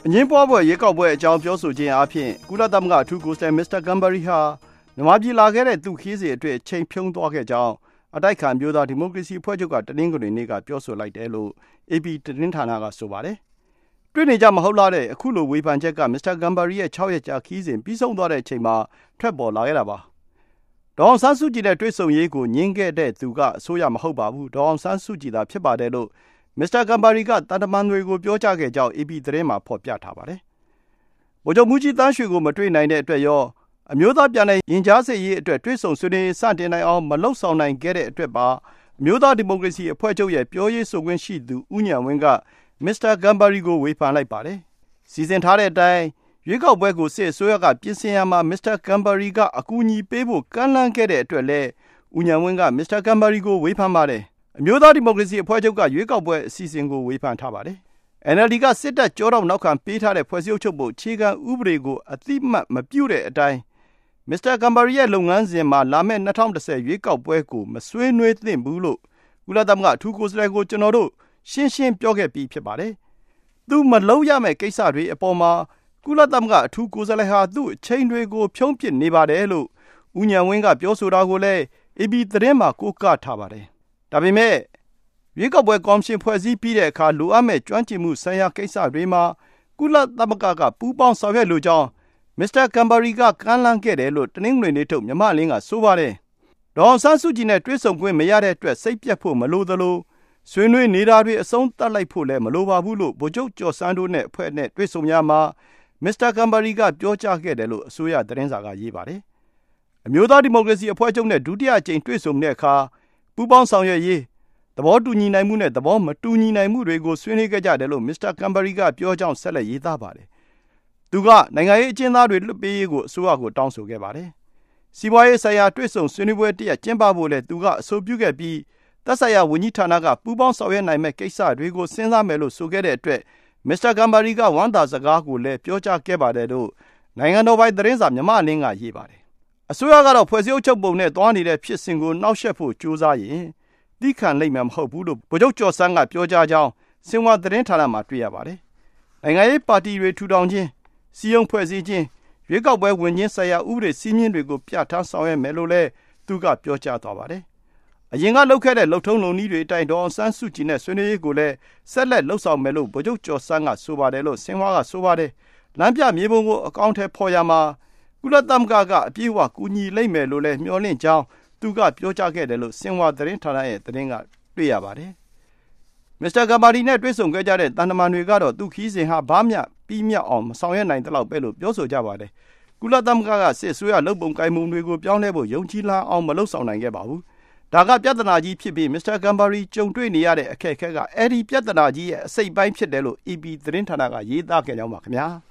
အငင်းပွားပွဲရေကောက်ပွဲအကြောင်းပြောဆိုခြင်းအပြင်ကုလသမဂ္ဂအထူးကိုယ်စားလှယ်မစ္စတာဂမ်ဘာရီဟာမြန်မာပြည်လာခဲ့တဲ့သူခီးစဉ်အတွက်ချိန်ဖြုံးသွားခဲ့ကြောင်းအတိုက်ခံမျိုးသားဒီမိုကရေစီအဖွဲ့ချုပ်ကတနင်္ဂနွေနေ့ကပြောဆိုလိုက်တယ်လို့ AP သတင်းဌာနကဆိုပါတယ်။တွေ့နေကြမဟုတ်လားတဲ့အခုလိုဝေဖန်ချက်ကမစ္စတာဂမ်ဘာရီရဲ့6ရက်ကြာခီးစဉ်ပြီးဆုံးသွားတဲ့အချိန်မှာထွက်ပေါ်လာခဲ့တာပါ။ဒေါ်အောင်ဆန်းစုကြည်နဲ့တွေ့ဆုံရေးကိုညှင်းခဲ့တဲ့သူကအစိုးရမဟုတ်ပါဘူး။ဒေါ်အောင်ဆန်းစုကြည်သာဖြစ်ပါတယ်လို့မစ္စတာဂမ်ဘာရီကတန်တမန်တွေကိုပြောကြားခဲ့ကြောင်း AP သတင်းမှာဖော်ပြထားပါတယ်။ဗိုလ်ချုပ်မှူးကြီးသန်းရွှေကိုမတွေ့နိုင်တဲ့အတွက်ရောအမျိုးသားပြန်လည်ရင်ကြားစေ့ရေးအတွက်တွေ့ဆုံဆွေးနွေးစတင်နိုင်အောင်မလှုပ်ဆောင်နိုင်ခဲ့တဲ့အတွက်ပါအမျိုးသားဒီမိုကရေစီအဖွဲ့ချုပ်ရဲ့ပြောရေးဆိုခွင့်ရှိသူဦးဉာဏ်ဝင်းကမစ္စတာဂမ်ဘာရီကိုဝေဖန်လိုက်ပါတယ်။စီစဉ်ထားတဲ့အတိုင်းရွေးကောက်ပွဲကိုစစ်အစိုးရကပြင်ဆင်ရမှာမစ္စတာဂမ်ဘာရီကအကူအညီပေးဖို့ကမ်းလှမ်းခဲ့တဲ့အတွက်လည်းဦးဉာဏ်ဝင်းကမစ္စတာဂမ်ဘာရီကိုဝေဖန်ပါတယ်။အမျိုးသားဒီမိုကရေစီအဖွဲ့ချုပ်ကရွေးကောက်ပွဲအစီအစဉ်ကိုဝေဖန်ထားပါတယ်။ NLD ကစစ်တပ်ကြောတော့နောက်ခံပေးထားတဲ့ဖွဲ့စည်းအုပ်ချုပ်ပုံအခြေခံဥပဒေကိုအတိမတ်မပြုတဲ့အတိုင်းမစ္စတာဂမ်ဘာရီရဲ့လုပ်ငန်းစဉ်မှာလာမယ့်2010ရွေးကောက်ပွဲကိုမဆွေးနွေးသင့်ဘူးလို့ကုလသမဂ္ဂအထူးကိုယ်စားလှယ်ကိုကျွန်တော်တို့ရှင်းရှင်းပြောခဲ့ပြီးဖြစ်ပါတယ်။သူမလုပ်ရမယ့်ကိစ္စတွေအပေါ်မှာကုလသမဂ္ဂအထူးကိုယ်စားလှယ်ဟာသူ့အချိန်တွေကိုဖြုံးပစ်နေပါတယ်လို့ဦးဉာဏ်ဝင်းကပြောဆိုတာကိုလည်း AB သတင်းမှာကိုးကားထားပါတယ်။ဒါပေမဲ့ရွေးကောက်ပွဲကော်မရှင်ဖွဲ့စည်းပြီးတဲ့အခါလိုအပ်မဲ့ကျွမ်းကျင်မှုဆိုင်ရာကိစ္စတွေမှာကုလသမဂ္ဂကပူးပေါင်းဆောင်ရွက်လိုကြောင်းမစ္စတာဂမ်ဘာရီကကမ်းလှမ်းခဲ့တယ်လို့တနင်္ဂနွေနေ့ထုတ်မြန်မာလင်းကဆိုပါတယ်။ဒေါ်အောင်ဆန်းစုကြည်နဲ့တွေ့ဆုံခွင့်မရတဲ့အတွက်စိတ်ပြတ်ဖို့မလိုသလိုဆွေးနွေးနေတာတွေအဆုံးသတ်လိုက်ဖို့လည်းမလိုပါဘူးလို့ဗိုလ်ချုပ်ကျော်စန်းတို့နဲ့အဖွဲ့နဲ့တွေ့ဆုံများမှာမစ္စတာဂမ်ဘာရီကပြောကြားခဲ့တယ်လို့အစိုးရသတင်းစာကရေးပါတယ်။အမျိုးသားဒီမိုကရေစီအဖွဲ့ချုပ်နဲ့ဒုတိယအကြိမ်တွေ့ဆုံတဲ့အခါပူးပေါင်းဆောင်ရွက်ရေးသဘောတူညီနိုင်မှုနဲ့သဘောမတူညီနိုင်မှုတွေကိုဆွေးနွေးခဲ့ကြတယ်လို့မစ္စတာဂမ်ဘာရီကပြောကြောင်းဆက်လက်ရေးသားပါတယ်။သူကနိုင်ငံရေးအကျဉ်းသားတွေလွတ်ပေးရေးကိုအစိုးရကိုတောင်းဆိုခဲ့ပါတယ်။စီးပွားရေးဆိုင်ရာတွေ့ဆုံဆွေးနွေးပွဲတရက်ကျင်းပဖို့လည်းသူကအဆိုပြုခဲ့ပြီးသက်ဆိုင်ရာဝန်ကြီးဌာနကပူးပေါင်းဆောင်ရွက်နိုင်မဲ့ကိစ္စတွေကိုစဉ်းစားမယ်လို့ဆိုခဲ့တဲ့အတွက်မစ္စတာဂမ်ဘာရီကဝန်တာစကားကိုလည်းပြောကြားခဲ့ပါတယ်လို့နိုင်ငံတော်ပိုင်သတင်းစာမြန်မာလင်းကရေးပါတယ်။အစိုးရကတော့ဖွဲ့စည်းအုပ်ချုပ်ပုံနဲ့တွားနေတဲ့ဖြစ်စဉ်ကိုနှောက်ယှက်ဖို့ကြိုးစားရင်သိခံလိမ့်မယ်မဟုတ်ဘူးလို့ဗိုလ်ချုပ်ကျော်စန်းကပြောကြားကြောင်းစင်ဝါသတင်းဌာနမှာတွေ့ရပါတယ်။နိုင်ငံရေးပါတီတွေထူထောင်ခြင်းစီယုံဖွဲ့စည်းခြင်းရွေးကောက်ပွဲဝင်ခြင်းဆိုင်ရာဥပဒေစည်းမျဉ်းတွေကိုပြဋ္ဌာန်းဆောင်ရွက်မယ်လို့လည်းသူကပြောကြားသွားပါတယ်။အရင်ကလုပ်ခဲ့တဲ့လှုပ်ထုံးလုံနည်းတွေအတိုင်းဒေါ်အောင်ဆန်းစုကြည်နဲ့ဆွေးနွေးရေးကိုလည်းဆက်လက်လှုပ်ဆောင်မယ်လို့ဗိုလ်ချုပ်ကျော်စန်းကဆိုပါတယ်လို့စင်ဝါကဆိုပါတယ်။လမ်းပြမြေပုံကိုအကောင့်ထဲဖော်ရမှာကုလသမဂ္ဂကအပြည့်အဝကူညီလိမ့်မယ်လို့လည်းမျှော်လင့်ကြောင်းသူကပြောကြားခဲ့တယ်လို့စင်ဝါသတင်းဌာနရဲ့သတင်းကတွေ့ရပါတယ်။မစ္စတာဂမ်ဘာရီနဲ့တွေ့ဆုံခဲ့ကြတဲ့တန်တမန်တွေကတော့သူခီးစဉ်ဟာဘာမျှပြီးမြောက်အောင်မဆောင်ရွက်နိုင်သလောက်ပဲလို့ပြောဆိုကြပါတယ်။ကုလသမဂ္ဂကစစ်အစိုးရလုပ်ပုံကိုင်ပုံတွေကိုပြောင်းလဲဖို့ယုံကြည်လာအောင်မလုပ်ဆောင်နိုင်ခဲ့ပါဘူး။ဒါကပြဿနာကြီးဖြစ်ပြီးမစ္စတာဂမ်ဘာရီကြုံတွေ့နေရတဲ့အခက်အခဲကအဲဒီပြဿနာကြီးရဲ့အစိတ်ပိုင်းဖြစ်တယ်လို့ EP သတင်းဌာနကရေးသားခဲ့ကြောင်းပါခင်ဗျာ။